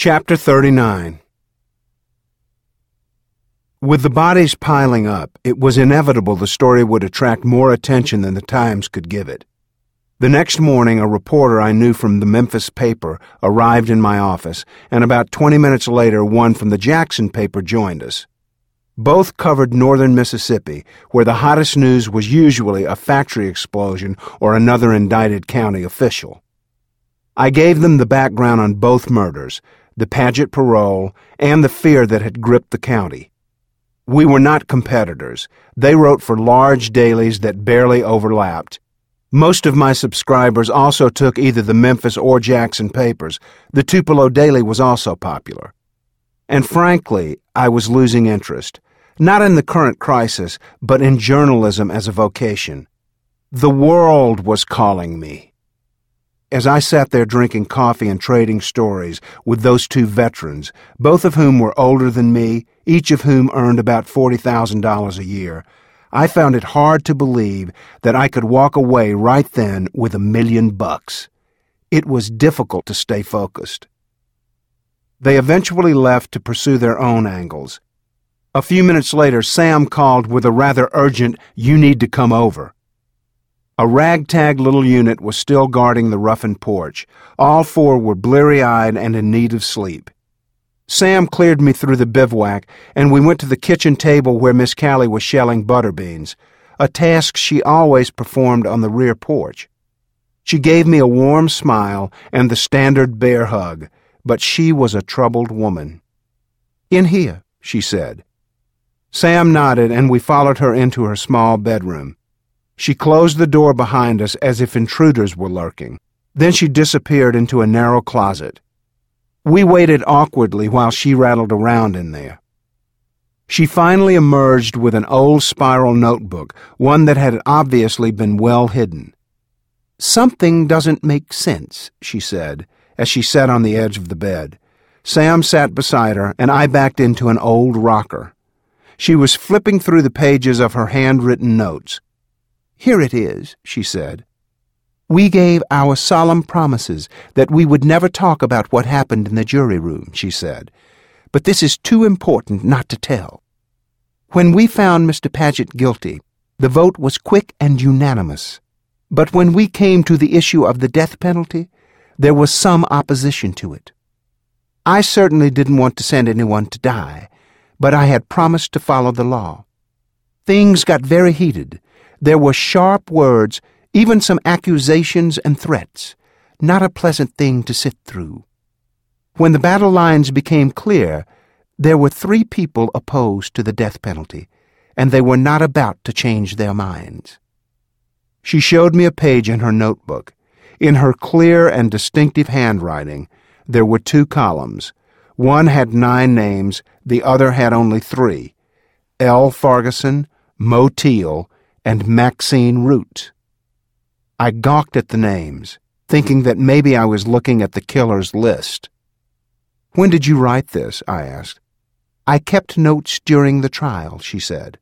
Chapter 39. With the bodies piling up, it was inevitable the story would attract more attention than the Times could give it. The next morning, a reporter I knew from the Memphis paper arrived in my office, and about 20 minutes later, one from the Jackson paper joined us. Both covered northern Mississippi, where the hottest news was usually a factory explosion or another indicted county official. I gave them the background on both murders, the Paget parole, and the fear that had gripped the county. We were not competitors. They wrote for large dailies that barely overlapped. Most of my subscribers also took either the Memphis or Jackson papers. The Tupelo Daily was also popular. And frankly, I was losing interest, not in the current crisis, but in journalism as a vocation. The world was calling me. As I sat there drinking coffee and trading stories with those two veterans, both of whom were older than me, each of whom earned about $40,000 a year, I found it hard to believe that I could walk away right then with $1 million. It was difficult to stay focused. They eventually left to pursue their own angles. A few minutes later, Sam called with a rather urgent, "You need to come over." A ragtag little unit was still guarding the roughened porch. All four were bleary-eyed and in need of sleep. Sam cleared me through the bivouac, and we went to the kitchen table where Miss Callie was shelling butter beans, a task she always performed on the rear porch. She gave me a warm smile and the standard bear hug, but she was a troubled woman. "In here," she said. Sam nodded, and we followed her into her small bedroom. She closed the door behind us as if intruders were lurking. Then she disappeared into a narrow closet. We waited awkwardly while she rattled around in there. She finally emerged with an old spiral notebook, one that had obviously been well hidden. "Something doesn't make sense," she said, as she sat on the edge of the bed. Sam sat beside her, and I backed into an old rocker. She was flipping through the pages of her handwritten notes. "Here it is," she said. "We gave our solemn promises that we would never talk about what happened in the jury room," she said. "But this is too important not to tell. When we found Mr. Paget guilty, the vote was quick and unanimous. But when we came to the issue of the death penalty, there was some opposition to it. I certainly didn't want to send anyone to die, but I had promised to follow the law. Things got very heated. There were sharp words, even some accusations and threats, not a pleasant thing to sit through. When the battle lines became clear, there were 3 people opposed to the death penalty, and they were not about to change their minds." She showed me a page in her notebook. In her clear and distinctive handwriting, there were 2 columns. One had 9 names, the other had only 3: L. Farguson, Mo Teal, and Maxine Root. I gawked at the names, thinking that maybe I was looking at the killer's list. "When did you write this?" I asked. "I kept notes during the trial," she said.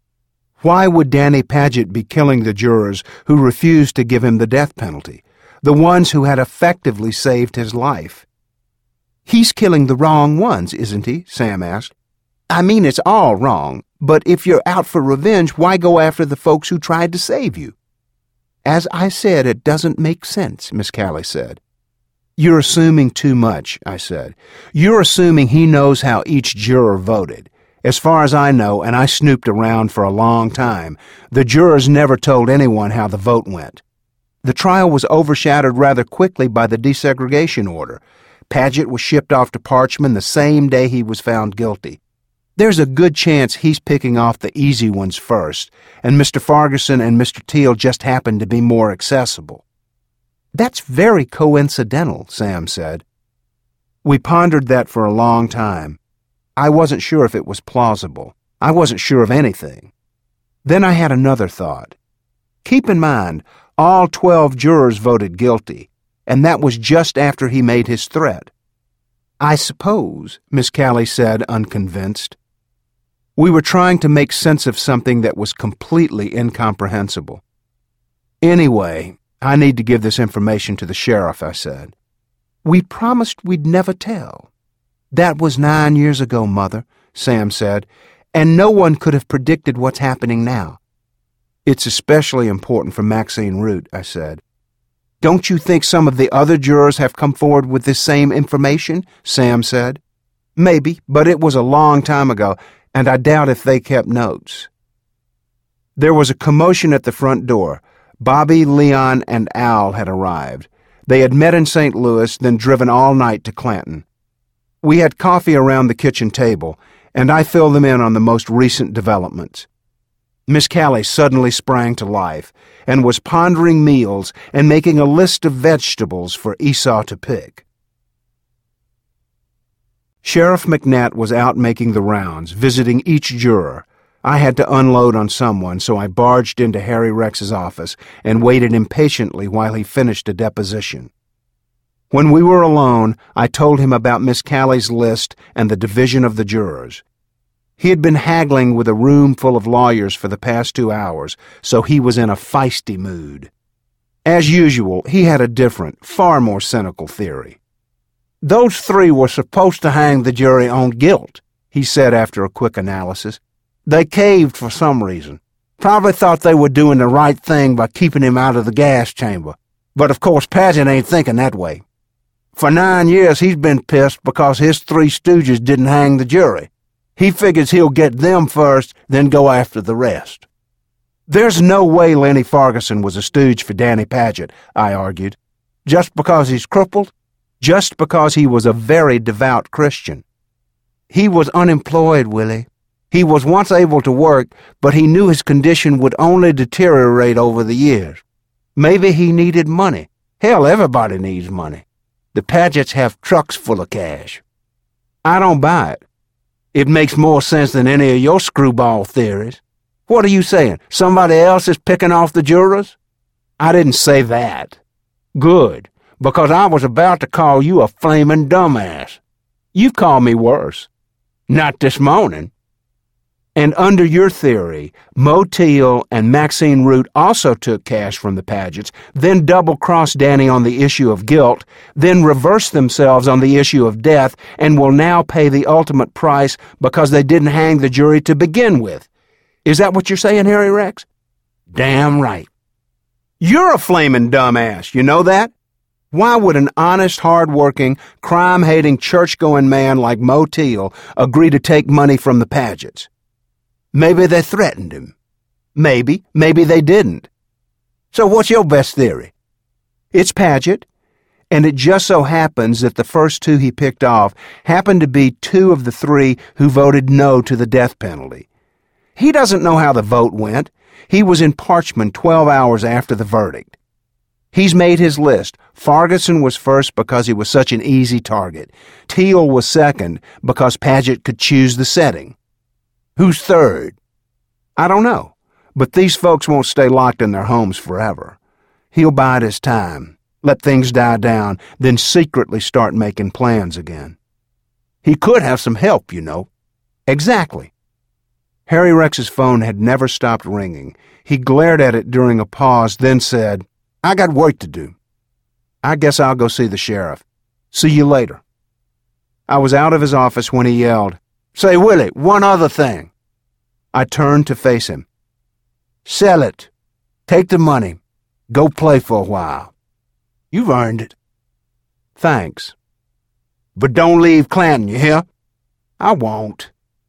Why would Danny Paget be killing the jurors who refused to give him the death penalty, the ones who had effectively saved his life? "He's killing the wrong ones, isn't he?" Sam asked. "I mean, it's all wrong. But if you're out for revenge, why go after the folks who tried to save you?" "As I said, it doesn't make sense," Miss Callie said. "You're assuming too much," I said. "You're assuming he knows how each juror voted. As far as I know, and I snooped around for a long time, the jurors never told anyone how the vote went. The trial was overshadowed rather quickly by the desegregation order. Paget was shipped off to Parchman the same day he was found guilty. There's a good chance he's picking off the easy ones first, and Mr. Farguson and Mr. Teal just happen to be more accessible." "That's very coincidental," Sam said. We pondered that for a long time. I wasn't sure if it was plausible. I wasn't sure of anything. Then I had another thought. Keep in mind, all 12 jurors voted guilty, and that was just after he made his threat. "I suppose," Miss Callie said, unconvinced. We were trying to make sense of something that was completely incomprehensible. "Anyway, I need to give this information to the sheriff," I said. "We promised we'd never tell." "That was 9 years ago, Mother," Sam said, "and no one could have predicted what's happening now." "It's especially important for Maxine Root," I said. "Don't you think some of the other jurors have come forward with this same information?" Sam said. "Maybe, but it was a long time ago, and I doubt if they kept notes." There was a commotion at the front door. Bobby, Leon, and Al had arrived. They had met in St. Louis, then driven all night to Clanton. We had coffee around the kitchen table, and I filled them in on the most recent developments. Miss Callie suddenly sprang to life and was pondering meals and making a list of vegetables for Esau to pick. Sheriff McNatt was out making the rounds, visiting each juror. I had to unload on someone, so I barged into Harry Rex's office and waited impatiently while he finished a deposition. When we were alone, I told him about Miss Callie's list and the division of the jurors. He had been haggling with a room full of lawyers for the past 2 hours, so he was in a feisty mood. As usual, he had a different, far more cynical theory. "Those 3 were supposed to hang the jury on guilt," he said after a quick analysis. "They caved for some reason. Probably thought they were doing the right thing by keeping him out of the gas chamber. But of course Paget ain't thinking that way. For 9 years he's been pissed because his 3 stooges didn't hang the jury. He figures he'll get them first, then go after the rest." "There's no way Lenny Farguson was a stooge for Danny Paget," I argued. "Just because he's crippled? Just because he was a very devout Christian." "He was unemployed, Willie. He was once able to work, but he knew his condition would only deteriorate over the years. Maybe he needed money. Hell, everybody needs money. The Pagets have trucks full of cash." "I don't buy it. It makes more sense than any of your screwball theories. What are you saying? Somebody else is picking off the jurors?" "I didn't say that." "Good, because I was about to call you a flaming dumbass. You've called me worse. Not this morning." "And under your theory, Mo Teal and Maxine Root also took cash from the Pagets, then double-crossed Danny on the issue of guilt, then reversed themselves on the issue of death, and will now pay the ultimate price because they didn't hang the jury to begin with. Is that what you're saying, Harry Rex?" "Damn right." "You're a flaming dumbass, you know that? Why would an honest, hard-working, crime-hating, church-going man like Mo Teal agree to take money from the Pagets? Maybe they threatened him. Maybe they didn't. So what's your best theory?" "It's Paget, and it just so happens that the first 2 he picked off happened to be 2 of the 3 who voted no to the death penalty. He doesn't know how the vote went. He was in Parchman 12 hours after the verdict. He's made his list. Farguson was first because he was such an easy target. Teal was second because Paget could choose the setting. Who's third? I don't know, but these folks won't stay locked in their homes forever. He'll bide his time, let things die down, then secretly start making plans again. He could have some help, you know." "Exactly." Harry Rex's phone had never stopped ringing. He glared at it during a pause, then said, "I got work to do. I guess I'll go see the sheriff. See you later." I was out of his office when he yelled, "Say, Willie, one other thing." I turned to face him. "Sell it. Take the money. Go play for a while. You've earned it." "Thanks." "But don't leave Clanton, you hear?" "I won't."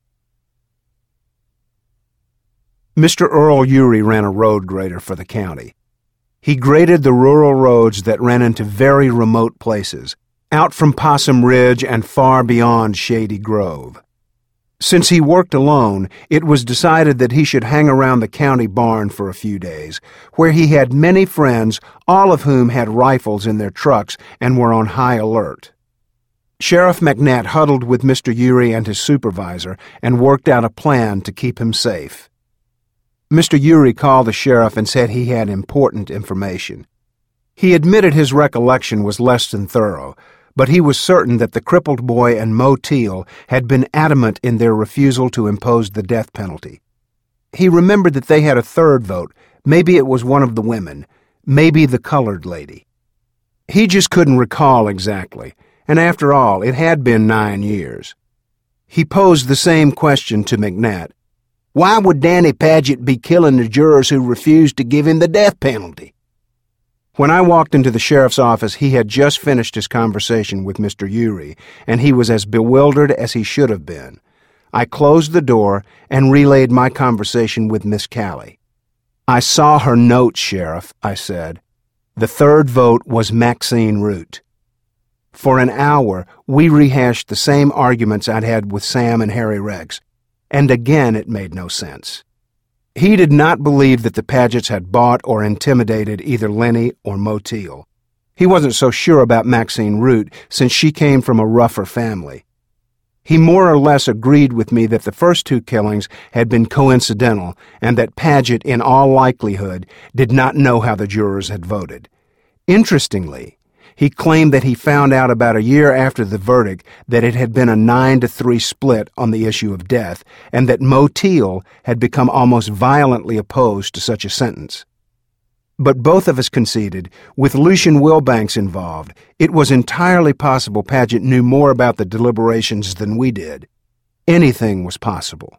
Mr. Earl Urey ran a road grader for the county. He graded the rural roads that ran into very remote places, out from Possum Ridge and far beyond Shady Grove. Since he worked alone, it was decided that he should hang around the county barn for a few days, where he had many friends, all of whom had rifles in their trucks and were on high alert. Sheriff McNatt huddled with Mr. Urey and his supervisor and worked out a plan to keep him safe. Mr. Urey called the sheriff and said he had important information. He admitted his recollection was less than thorough, but he was certain that the crippled boy and Mo Teal had been adamant in their refusal to impose the death penalty. He remembered that they had a third vote. Maybe it was one of the women, maybe the colored lady. He just couldn't recall exactly, and after all, it had been 9 years. He posed the same question to McNatt. Why would Danny Paget be killing the jurors who refused to give him the death penalty? When I walked into the sheriff's office, he had just finished his conversation with Mr. Urey, and he was as bewildered as he should have been. I closed the door and relayed my conversation with Miss Callie. I saw her note, Sheriff, I said. The third vote was Maxine Root. For an hour, we rehashed the same arguments I'd had with Sam and Harry Rex, and again it made no sense. He did not believe that the Pagets had bought or intimidated either Lenny or Moteal. He wasn't so sure about Maxine Root since she came from a rougher family. He more or less agreed with me that the first two killings had been coincidental and that Paget, in all likelihood, did not know how the jurors had voted. Interestingly, he claimed that he found out about a year after the verdict that it had been a 9-3 split on the issue of death and that Moteal had become almost violently opposed to such a sentence. But both of us conceded, with Lucien Wilbanks involved, it was entirely possible Paget knew more about the deliberations than we did. Anything was possible.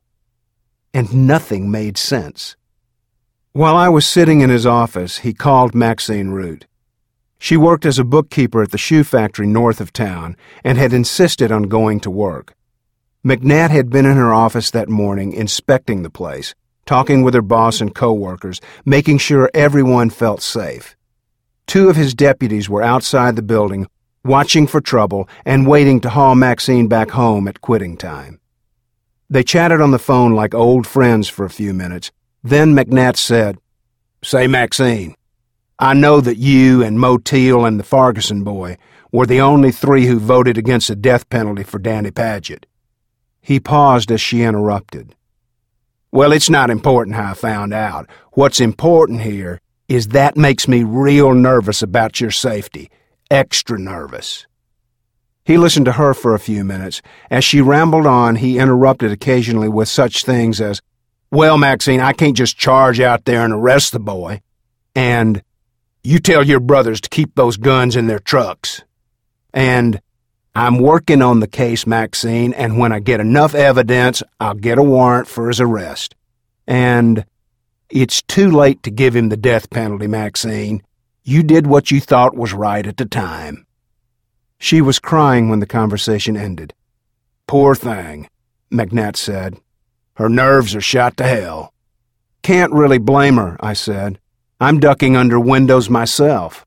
And nothing made sense. While I was sitting in his office, he called Maxine Root. She worked as a bookkeeper at the shoe factory north of town and had insisted on going to work. McNatt had been in her office that morning inspecting the place, talking with her boss and co-workers, making sure everyone felt safe. 2 of his deputies were outside the building, watching for trouble and waiting to haul Maxine back home at quitting time. They chatted on the phone like old friends for a few minutes. Then McNatt said, Say, Maxine, I know that you and Moteal and the Farguson boy were the only 3 who voted against the death penalty for Danny Paget. He paused as she interrupted. Well, it's not important how I found out. What's important here is that makes me real nervous about your safety. Extra nervous. He listened to her for a few minutes. As she rambled on, he interrupted occasionally with such things as, Well, Maxine, I can't just charge out there and arrest the boy. And, You tell your brothers to keep those guns in their trucks. And, I'm working on the case, Maxine, and when I get enough evidence, I'll get a warrant for his arrest. And it's too late to give him the death penalty, Maxine. You did what you thought was right at the time. She was crying when the conversation ended. Poor thing, McNatt said. Her nerves are shot to hell. Can't really blame her, I said. I'm ducking under windows myself.